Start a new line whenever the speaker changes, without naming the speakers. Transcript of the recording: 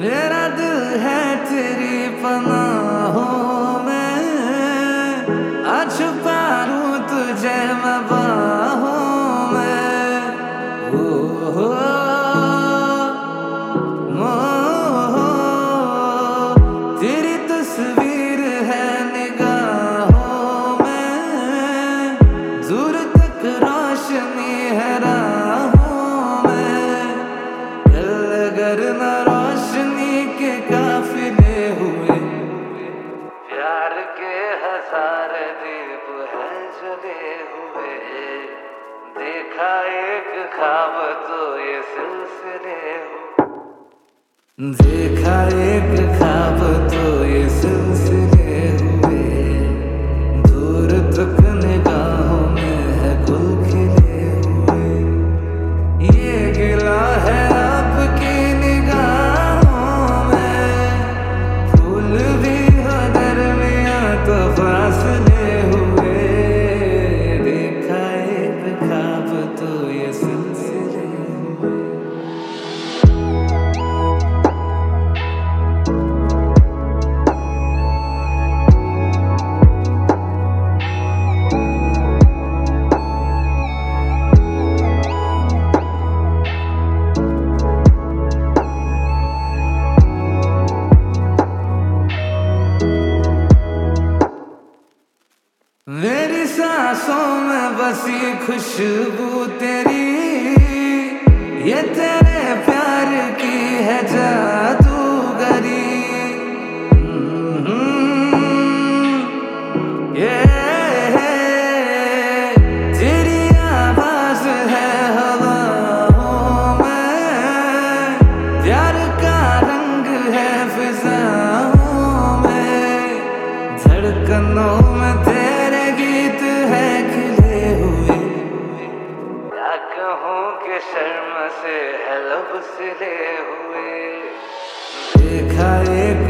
मेरा दिल है तेरी पनाहों में, आज छुपा लूं तुझे मैं बाहों में। हो तेरी तस्वीर है निगाहों में, दूर तक रोशनी है राहों में। कल अगर न रोशनी के काफिले हुए, प्यार के हजार दीप हैं जले हुए। देखा एक ख्वाब तो ये सिलसिले हुए, देखा एक ख्वाब तो ये सिलसिले हुए। दूर तक निगाहों में है गुल खिले हुए। ये गिला है आपकी निगाहों में, फूल भी हो दरमियां तो फासले हुए। देखा एक ख्वाब तो ये सिलसिले हुए। मेरी सांसों में बसी खुशबू तेरी, ये तेरे प्यार की है जादूगरी। ये तेरी आवाज है हवाओं में, प्यार का रंग है फिजाओं में। धड़कनों में तेरे गीत है खिले हुए, क्या कहूँ कि शर्म से है लब सिले हुए। देखा एक